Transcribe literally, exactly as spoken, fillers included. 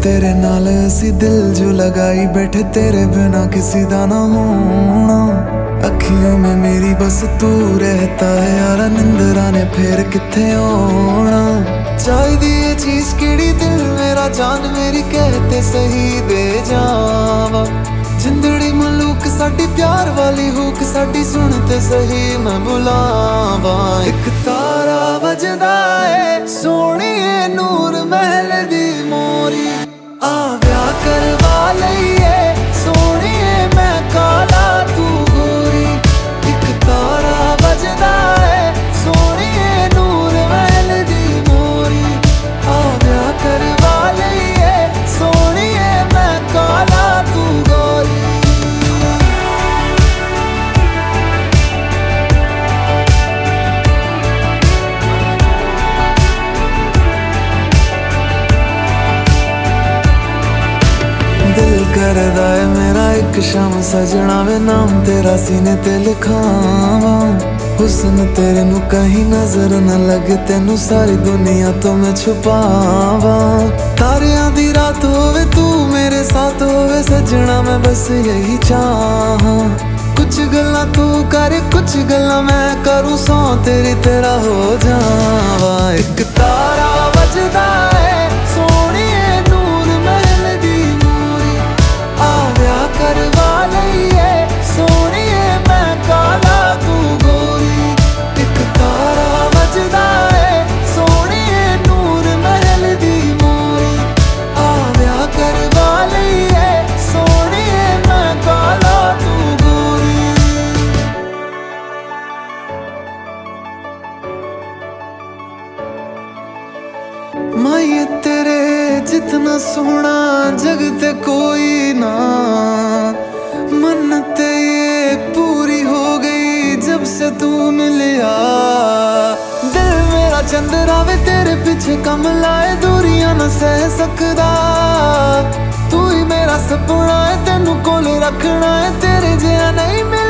तेरे नाल असी दिल जो लगाई बैठे, तेरे बिना किसी दा ना होना। अखियों में मेरी बस तू रहता है यारा, निंदरा ने फिर किथे आना। चाहिदी ये चीज केड़ी दिल मेरा जान मेरी कहते सही दे जावा। जिंदड़ी मलूक साडी प्यार वाली हुक साडी सुनते सही मैं बुलावा। एक तारा वजदा है सोहणीए नूर महल दी मोरी, आ ब्याह करवा लईए सोहणीए मैं काला तू गोरी। एक तारा वजदा है सोहणीए नूर महल दी मोरी, आ ब्याह करवा लईए सोहणीए मैं काला तू गोरी। दिल करदा है मेरा एक शाम सजना वे नाम तेरा सीने ते लिखावा। हुस्न तेरे नू कहीं नजर न लगे, तेनू सारी दुनिया तो मैं छुपावा। तारियां दी रात होवे तू मेरे साथ होवे सजना, मैं बस यही चाहा। कुछ गल्लां तू कर कुछ गल्लां मैं करूं, सौ तेरी तेरा हो जावा। एक तारा वजदा है सोहणीए नूर महल दी मोरी, आ ब्याह करवा लईए सोहणीए मैं काला तू गोरी। एक तारा वजदा है सोहणीए नूर महल दी मोरी, आ ब्याह करवा लईए सोहणीए मैं काला तू गोरी। माये तेरे जितना सोना जग ते कोई ना, मन्नते ये पूरी हो गई जब से तू मिलिया। दिल मेरा चंद्रा वे तेरे पीछे कम लाए, दूरियां न सह सकदा। तू ही मेरा सपना है तेनू कोल रखना है, तेरे जिहा नहीं।